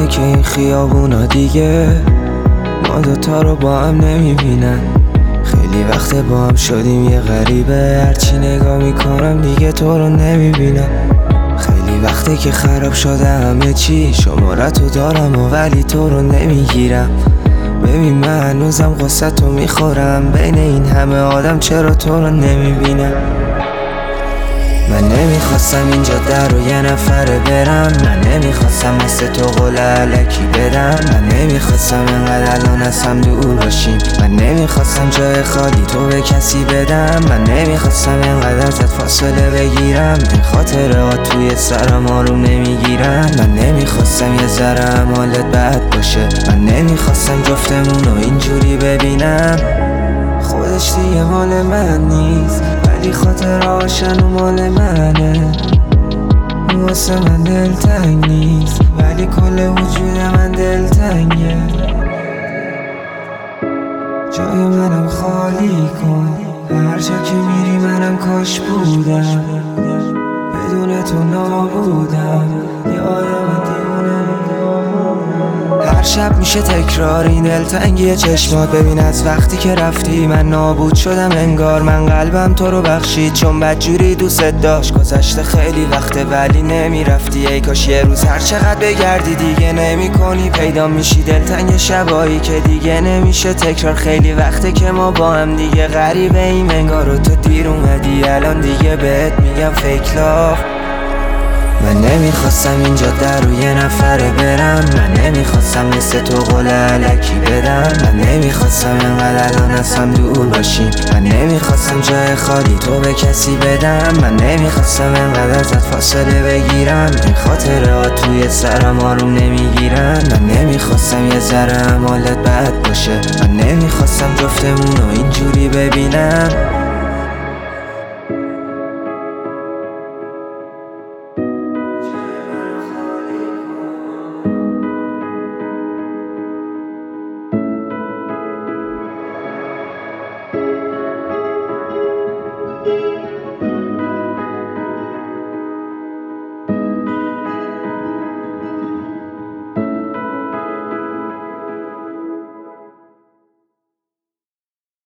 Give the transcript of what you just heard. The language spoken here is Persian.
که این خیابونا دیگه ما دوتا رو با هم نمیبینن. خیلی وقت با هم شدیم یه غریبه، هرچی نگاه میکنم دیگه تو رو نمیبینم. خیلی وقته که خراب شده همه چی، شمارتو دارم و ولی تو رو نمیگیرم. ببین من هنوزم غصه تو میخورم، بین این همه آدم چرا تو رو نمیبینم. من نمیخواستم اینجا در رو یه نفره برم، من نمیخواستم مثل تو قول علکی بدم، من نمیخواستم اینقدر الان از هم دور باشیم، من نمیخواستم جای خالی تو به کسی بدم، من نمیخواستم اینقدر ازت فاصله بگیرم. این خاطرات توی سرم آروم نمیگیرن، من نمیخواستم یه ذره هم حالت بد باشه، من نمیخواستم جفتمون رو اینجوری ببینم. خودش دیگه مال من نیست ولی خاطرهاشن و مال منه. واسه من دلتنگ نیست ولی کل وجود من دلتنگه. جای منم خالی کن، هر جا که میری منم کاش بودم، بدون تو نابودم، یه آدم دیوونه. هر شب میشه تکرار این دلتنگی چشمات، ببین از وقتی که رفتی من نابود شدم انگار، من قلبم تو رو بخشید چون بدجوری دوست داشت. گذشته خیلی وقته ولی نمیرفتی، ای کاش یه روز هر چقدر بگردی دیگه نمی کنی پیدا میشی. دلتنگ شبایی که دیگه نمیشه تکرار، خیلی وقته که ما با هم دیگه غریبه ایم انگار، و تو دیر اومدی الان دیگه بهت میگم فیک لاف. من نمیخواستم اینجا در رو یه نفره برم، من نمیخواستم مثل تو قول علکی بدم، من نمیخواستم اینقدر الان از هم دور باشیم، من نمیخواستم جای خالی تو به کسی بدم، من نمیخواستم اینقدر ازت فاصله بگیرم. این خاطرات توی سرم آروم نمیگیرن، من نمیخواستم یه ذره هم حالت بد باشه، من نمیخواستم جفتمون رو اینجوری ببینم.